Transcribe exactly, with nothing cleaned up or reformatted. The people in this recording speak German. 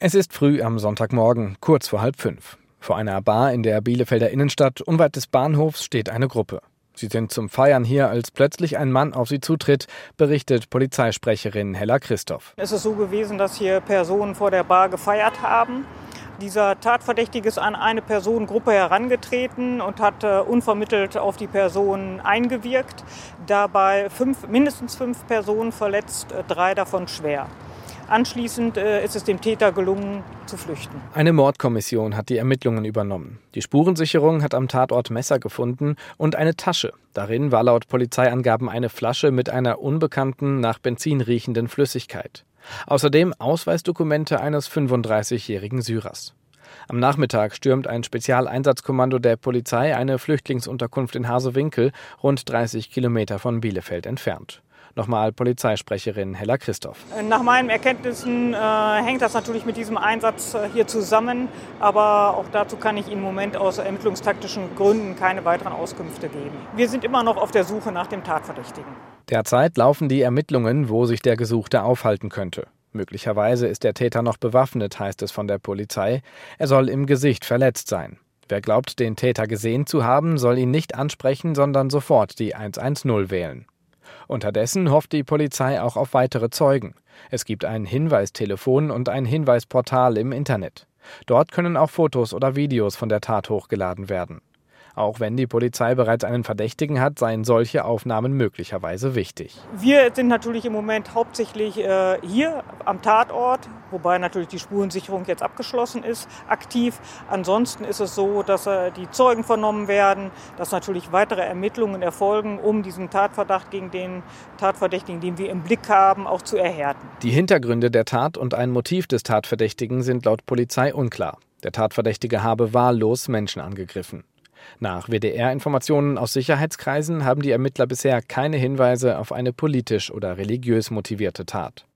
Es ist früh am Sonntagmorgen, kurz vor halb fünf. Vor einer Bar in der Bielefelder Innenstadt, unweit des Bahnhofs, steht eine Gruppe. Sie sind zum Feiern hier, als plötzlich ein Mann auf sie zutritt, berichtet Polizeisprecherin Hella Christoph. Es ist so gewesen, dass hier Personen vor der Bar gefeiert haben. Dieser Tatverdächtige ist an eine Personengruppe herangetreten und hat äh, unvermittelt auf die Person eingewirkt. Dabei fünf, mindestens fünf Personen verletzt, äh, drei davon schwer. Anschließend äh, ist es dem Täter gelungen, zu flüchten. Eine Mordkommission hat die Ermittlungen übernommen. Die Spurensicherung hat am Tatort Messer gefunden und eine Tasche. Darin war laut Polizeiangaben eine Flasche mit einer unbekannten, nach Benzin riechenden Flüssigkeit. Außerdem Ausweisdokumente eines fünfunddreißigjährigen Syrers. Am Nachmittag stürmt ein Spezialeinsatzkommando der Polizei eine Flüchtlingsunterkunft in Hasewinkel, rund dreißig Kilometer von Bielefeld entfernt. Nochmal Polizeisprecherin Hella Christoph. Nach meinen Erkenntnissen äh, hängt das natürlich mit diesem Einsatz äh, hier zusammen. Aber auch dazu kann ich Ihnen im Moment aus ermittlungstaktischen Gründen keine weiteren Auskünfte geben. Wir sind immer noch auf der Suche nach dem Tatverdächtigen. Derzeit laufen die Ermittlungen, wo sich der Gesuchte aufhalten könnte. Möglicherweise ist der Täter noch bewaffnet, heißt es von der Polizei. Er soll im Gesicht verletzt sein. Wer glaubt, den Täter gesehen zu haben, soll ihn nicht ansprechen, sondern sofort die hundertzehn wählen. Unterdessen hofft die Polizei auch auf weitere Zeugen. Es gibt ein Hinweistelefon und ein Hinweisportal im Internet. Dort können auch Fotos oder Videos von der Tat hochgeladen werden. Auch wenn die Polizei bereits einen Verdächtigen hat, seien solche Aufnahmen möglicherweise wichtig. Wir sind natürlich im Moment hauptsächlich äh, hier am Tatort, wobei natürlich die Spurensicherung jetzt abgeschlossen ist, aktiv. Ansonsten ist es so, dass äh, die Zeugen vernommen werden, dass natürlich weitere Ermittlungen erfolgen, um diesen Tatverdacht gegen den Tatverdächtigen, den wir im Blick haben, auch zu erhärten. Die Hintergründe der Tat und ein Motiv des Tatverdächtigen sind laut Polizei unklar. Der Tatverdächtige habe wahllos Menschen angegriffen. Nach W D R-Informationen aus Sicherheitskreisen haben die Ermittler bisher keine Hinweise auf eine politisch oder religiös motivierte Tat.